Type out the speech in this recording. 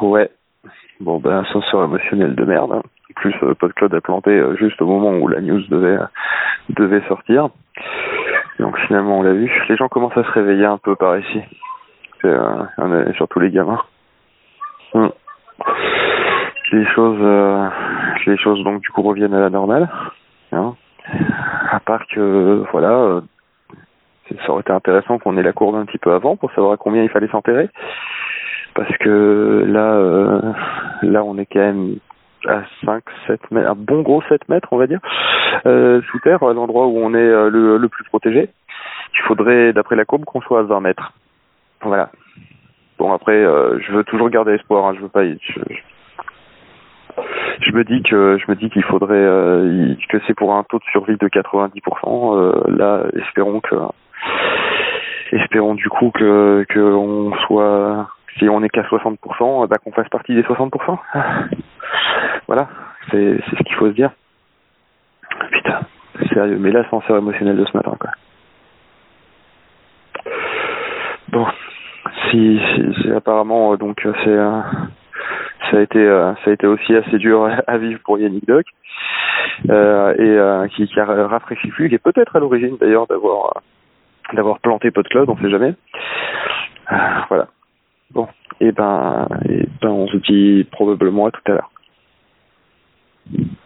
Ouais. Bon, ben, ascenseur émotionnel de merde. Hein. En plus, PodCloud a planté juste au moment où la news devait sortir. Donc finalement, on l'a vu. Les gens commencent à se réveiller un peu par ici. Surtout les gamins. Les choses donc du coup reviennent à la normale. Hein. À part que, voilà, ça aurait été intéressant qu'on ait la courbe un petit peu avant pour savoir à combien il fallait s'enterrer. Parce que là, on est quand même à 5, 7 mètres, un bon gros 7 mètres, on va dire, sous terre, à l'endroit où on est le plus protégé. Il faudrait, d'après la courbe, qu'on soit à 20 mètres. Voilà. Bon, après, je veux toujours garder espoir, hein, je veux pas... Je me dis qu'il faudrait que c'est pour un taux de survie de 90%. Là, espérons du coup que on soit, si on est qu'à 60%, bah qu'on fasse partie des 60%. Voilà, c'est ce qu'il faut se dire. Putain, sérieux, mais l'ascenseur émotionnel de ce matin, quoi. Bon, si apparemment donc ça a été aussi assez dur à vivre pour Yannick Doc, qui a rafraîchi le flux, qui est peut-être à l'origine d'ailleurs d'avoir planté PodCloud, on sait jamais. Voilà. Bon, et ben on se dit probablement à tout à l'heure.